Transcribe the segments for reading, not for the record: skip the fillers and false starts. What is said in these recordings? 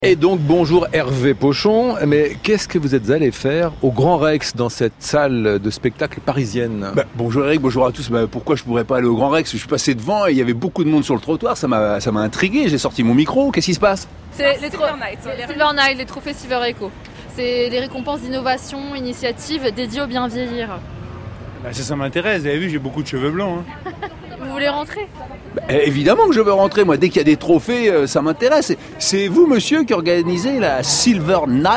Et donc bonjour Hervé Pochon, mais qu'est-ce que vous êtes allé faire au Grand Rex dans cette salle de spectacle parisienne ? Bonjour Eric, bonjour à tous. Pourquoi je pourrais pas aller au Grand Rex ? Je suis passé devant et il y avait beaucoup de monde sur le trottoir, ça m'a intrigué, j'ai sorti mon micro, qu'est-ce qui se passe ? C'est les Silver Night, les trophées Silver Echo. C'est des récompenses d'innovation, initiatives dédiées au bien vieillir. Ça m'intéresse, vous avez vu, j'ai beaucoup de cheveux blancs. Vous voulez rentrer ? Évidemment que je veux rentrer, moi, dès qu'il y a des trophées, ça m'intéresse. C'est vous, monsieur, qui organisez la Silver Night ?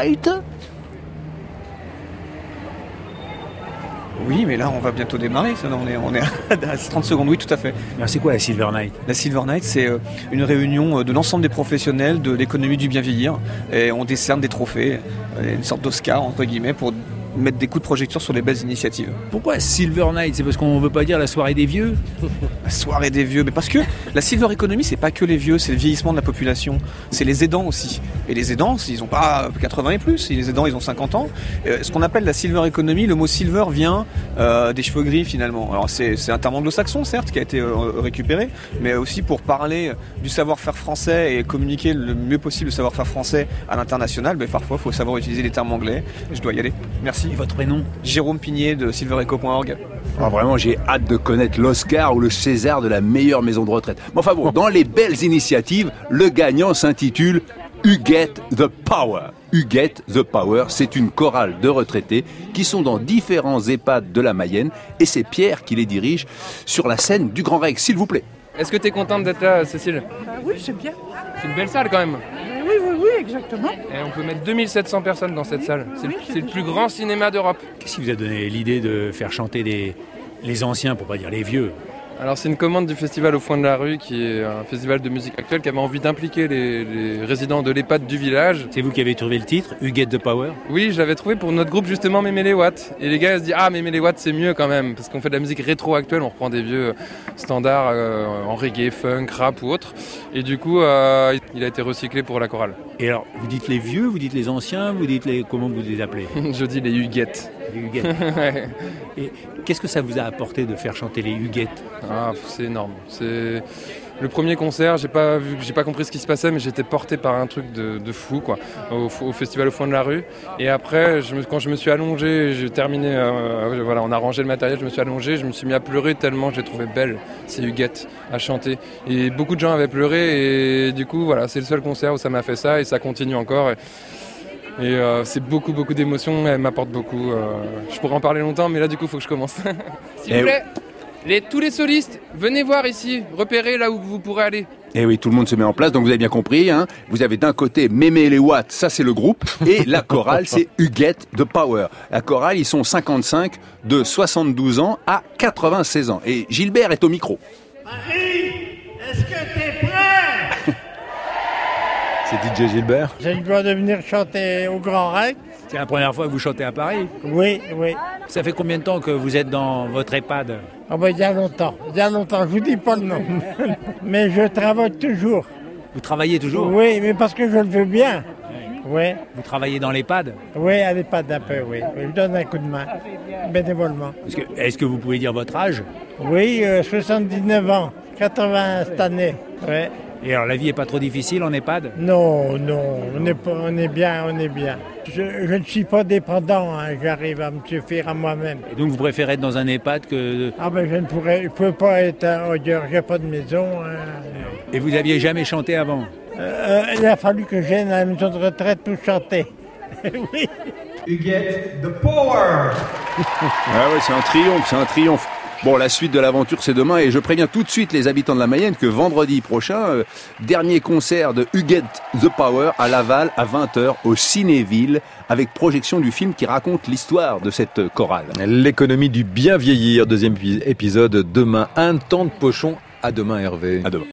Oui, mais là, on va bientôt démarrer. On est à 30 secondes, oui, tout à fait. Alors, c'est quoi la Silver Night ? La Silver Night, c'est une réunion de l'ensemble des professionnels de l'économie du bien vieillir. Et on décerne des trophées, une sorte d'Oscar, entre guillemets, pour mettre des coups de projecteur sur les belles initiatives. Pourquoi Silver Night ? C'est parce qu'on veut pas dire la soirée des vieux ? La soirée des vieux, mais parce que la Silver Economy, c'est pas que les vieux, c'est le vieillissement de la population, c'est les aidants aussi. Et les aidants, ils ont pas 80 et plus, les aidants, ils ont 50 ans. Ce qu'on appelle la Silver Economy, le mot silver vient des cheveux gris finalement. Alors c'est un terme anglo-saxon certes qui a été récupéré, mais aussi pour parler du savoir-faire français et communiquer le mieux possible le savoir-faire français à l'international, parfois il faut savoir utiliser les termes anglais. Je dois y aller. Merci. Et votre prénom ? Jérôme Pigné de silvereco.org. Vraiment, j'ai hâte de connaître l'Oscar ou le César de la meilleure maison de retraite. Mais enfin bon, dans les belles initiatives, le gagnant s'intitule You Get the Power. You Get the Power, c'est une chorale de retraités qui sont dans différents EHPAD de la Mayenne et c'est Pierre qui les dirige sur la scène du Grand Rex, s'il vous plaît. Est-ce que tu es contente d'être là, Cécile ? Oui, c'est bien. C'est une belle salle quand même. Oui, exactement. Et on peut mettre 2700 personnes dans cette salle. C'est le plus grand cinéma d'Europe. Qu'est-ce qui vous a donné l'idée de faire chanter les anciens, pour pas dire les vieux ? Alors c'est une commande du festival Au Foin de la Rue, qui est un festival de musique actuelle qui avait envie d'impliquer les résidents de l'EHPAD du village. C'est vous qui avez trouvé le titre, You Get the Power ? Oui, je l'avais trouvé pour notre groupe justement Mémé les Watts. Et les gars ils se disent Mémé les Watts c'est mieux quand même, parce qu'on fait de la musique rétro actuelle, on reprend des vieux standards en reggae, funk, rap ou autre. Et du coup il a été recyclé pour la chorale. Et alors, vous dites les vieux, vous dites les anciens, vous dites comment vous les appelez ? Je dis les Huguettes. Les Huguettes. Ouais. Et qu'est-ce que ça vous a apporté de faire chanter les Huguettes ? C'est énorme. C'est le premier concert, j'ai pas compris ce qui se passait, mais j'étais porté par un truc de fou quoi, au festival Au Foin de la Rue. Et après, quand je me suis allongé, j'ai terminé, on a rangé le matériel, je me suis allongé, je me suis mis à pleurer tellement je les trouvais belles, ces Huguettes à chanter. Et beaucoup de gens avaient pleuré et du coup, voilà, c'est le seul concert où ça m'a fait ça et ça continue encore. Et c'est beaucoup d'émotions, elle m'apporte beaucoup. Je pourrais en parler longtemps, mais là du coup, il faut que je commence. S'il vous plaît. Tous les solistes, venez voir ici, repérez là où vous pourrez aller. Et oui, tout le monde se met en place, donc vous avez bien compris. Vous avez d'un côté Mémé les Watts, ça c'est le groupe, et la chorale c'est You Get the Power. La chorale, ils sont 55, de 72 ans à 96 ans. Et Gilbert est au micro. Marie, est-ce que t'es prêt ? C'est DJ Gilbert. J'ai le droit de venir chanter au Grand Rex ? C'est la première fois que vous chantez à Paris ? Oui. Ça fait combien de temps que vous êtes dans votre EHPAD ? Il y a longtemps, je vous dis pas le nom. Mais je travaille toujours. Vous travaillez toujours ? Oui, mais parce que je le veux bien. Oui. Vous travaillez dans l'EHPAD ? Oui, à l'EHPAD un peu, oui. Je donne un coup de main, bénévolement. Est-ce que vous pouvez dire votre âge ? Oui, 79 ans, 80 cette année, oui. Et alors, la vie n'est pas trop difficile en EHPAD ? Non, on est bien. Je ne suis pas dépendant, j'arrive à me suffire à moi-même. Et donc, vous préférez être dans un EHPAD que... Je peux pas être ailleurs, j'ai pas de maison. Et vous n'aviez jamais chanté avant ? Il a fallu que j'aille à la maison de retraite pour chanter. Oui. You get the power. C'est un triomphe. Bon, la suite de l'aventure, c'est demain et je préviens tout de suite les habitants de la Mayenne que vendredi prochain, dernier concert de You Get the Power à Laval à 20h au Cinéville avec projection du film qui raconte l'histoire de cette chorale. L'économie du bien vieillir, deuxième épisode demain. Un temps de Pochon. À demain Hervé. À demain.